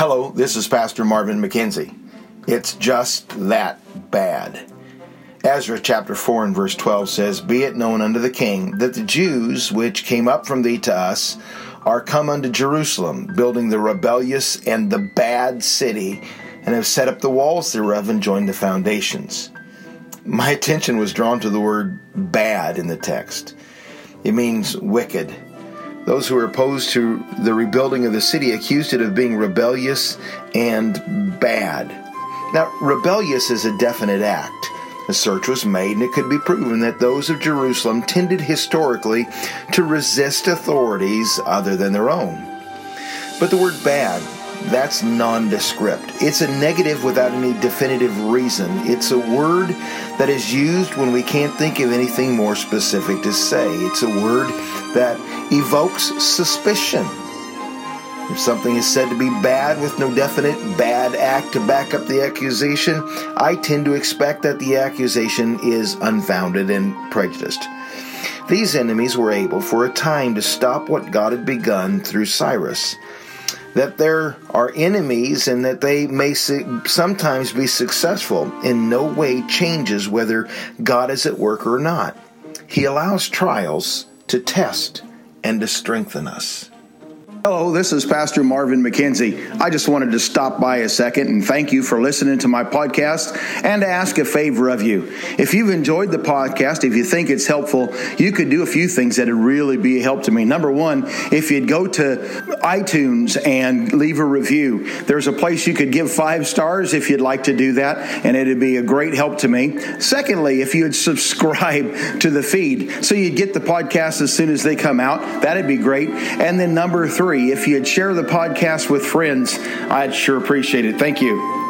Hello, this is Pastor Marvin McKenzie. It's just that bad. Ezra chapter 4 and verse 12 says, Be it known unto the king that the Jews which came up from thee to us are come unto Jerusalem, building the rebellious and the bad city, and have set up the walls thereof and joined the foundations. My attention was drawn to the word bad in the text. It means wicked. Those who were opposed to the rebuilding of the city accused it of being rebellious and bad. Now, rebellious is a definite act. A search was made, and it could be proven that those of Jerusalem tended historically to resist authorities other than their own. But the word bad, that's nondescript. It's a negative without any definitive reason. It's a word that is used when we can't think of anything more specific to say. It's a word that evokes suspicion. If something is said to be bad with no definite bad act to back up the accusation, I tend to expect that the accusation is unfounded and prejudiced. These enemies were able for a time to stop what God had begun through Cyrus. That there are enemies and that they may sometimes be successful in no way changes whether God is at work or not. He allows trials to test and to strengthen us. Hello, this is Pastor Marvin McKenzie. I just wanted to stop by a second and thank you for listening to my podcast and to ask a favor of you. If you've enjoyed the podcast, if you think it's helpful, you could do a few things that would really be a help to me. Number one, if you'd go to iTunes and leave a review, there's a place you could give 5 stars if you'd like to do that, and it'd be a great help to me. Secondly, if you'd subscribe to the feed so you'd get the podcast as soon as they come out, that'd be great. And then number 3, if you'd share the podcast with friends, I'd sure appreciate it. Thank you.